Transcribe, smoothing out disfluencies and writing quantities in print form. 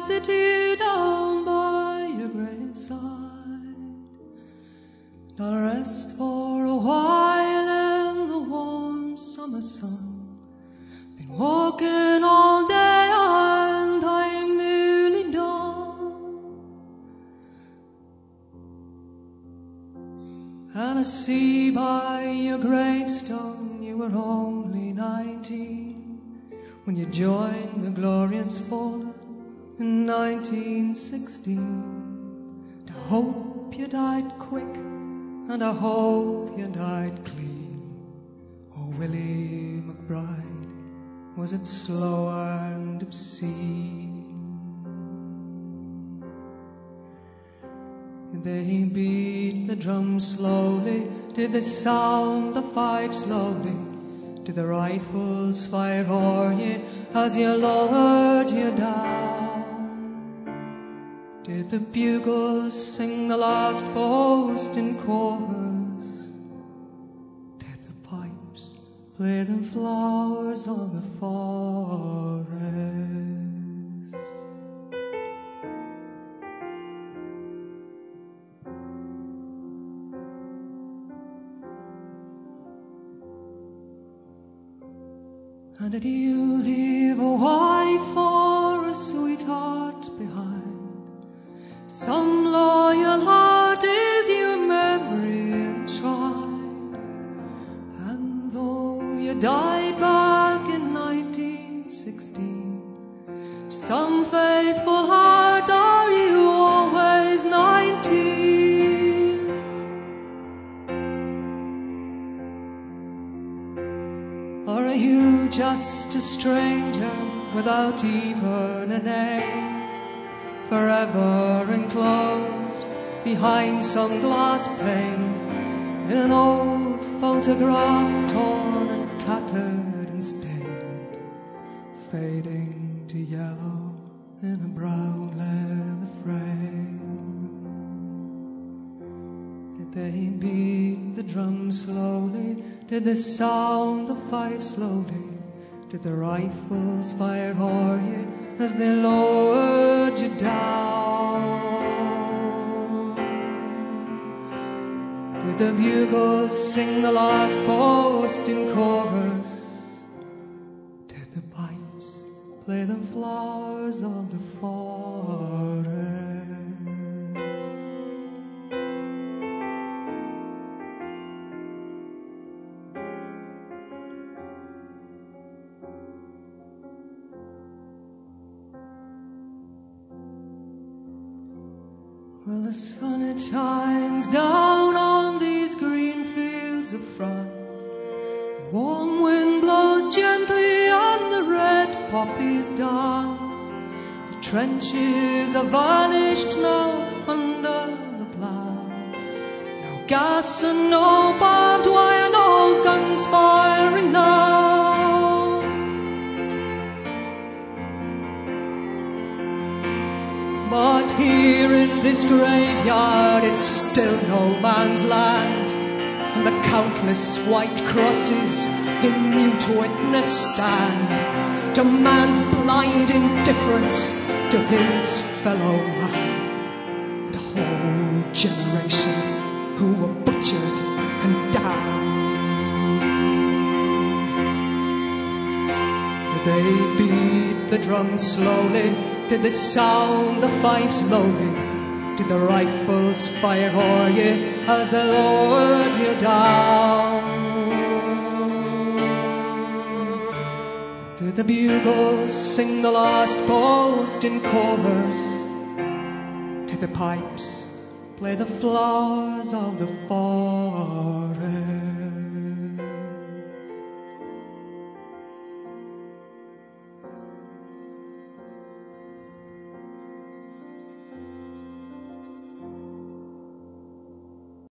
city down by your graveside. I'll rest for a while in the warm summer sun. Been walking all day and I'm nearly done. And I see by your gravestone you were only 19 when you joined the glorious fallen in 1916. I hope you died quick, and I hope you died clean. Oh, Willie McBride, was it slow and obscene? Did they beat the drum slowly? Did they sound the fife slowly? Did the rifles fire o'er ye as you lowered you down? Did the bugles sing the last post in chorus? Did the pipes play the flowers of the forest? And did you leave a wife or a sweetheart behind? Some loyal heart is your memory enshrined. And though you died back in 1916, some faithful heart are you always 19. Or are you just a stranger without even a name, forever enclosed behind some glass pane, in an old photograph torn and tattered and stained, fading to yellow in a brown leather frame? Did they beat the drum slowly? Did they sound the fife slowly? Did the rifles fire o'er you as they lowered you down? Did the bugles sing the last post in chorus? Did the pipes play the flowers of the forest? Well, the sun it shines down on these green fields of France. The warm wind blows gently and the red poppies dance. The trenches are vanished now under the plough. No gas and no barbed wire, no guns firing now. But here in this graveyard it's still no man's land, and the countless white crosses in mute witness stand to man's blind indifference to his fellow man, and a whole generation who were butchered and damned. Did they beat the drum slowly? Did they sound the fife slowly? Did the rifles fire o'er you as they lowered you down? Did the bugles sing the last post in chorus? Did the pipes play the flowers of the forest?